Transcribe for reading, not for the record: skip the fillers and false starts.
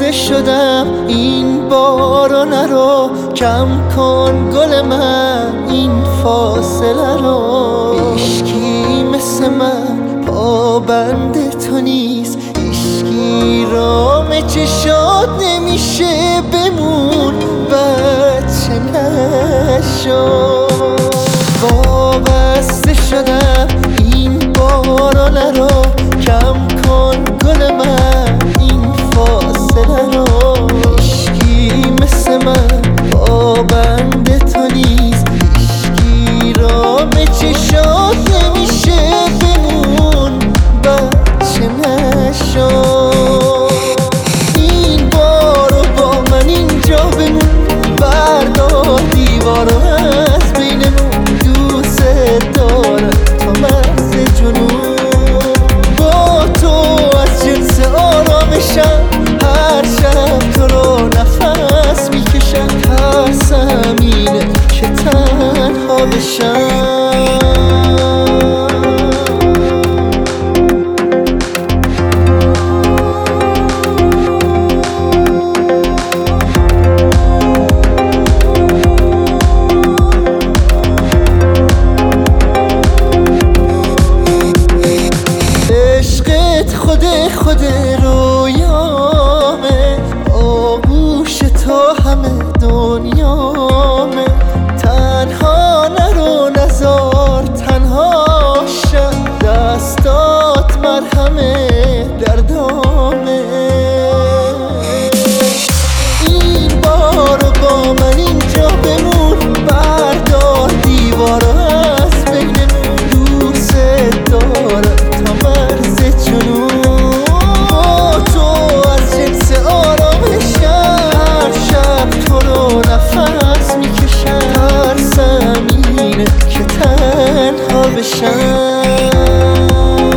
بسته شدم این بارو نرو، کم کن گل من این فاصله رو. هیچکی مثل من پابند تو نیست، هیچکی رام چشات نمیشه بمون بچه نشو. وابسته شدم این بارو نرو، کم کن گل من این فاصله رو. هیچکی مثل من پابند تو نیست، هیچکی رام چشات نمیشه بمون بچه نشو. این بارو با من اینجا بمون، بردار دیوارو از بینمون. دوست دارم تا مرز جنون، با تو از جنس آرامشم. هر شب تو رو نفس میکشم، ترسم اینه که تنها بشم. خود رویامه، آغوش تو همه دنیامه. تنها نرو نزار تنها شم، دستات مرهم دردامه.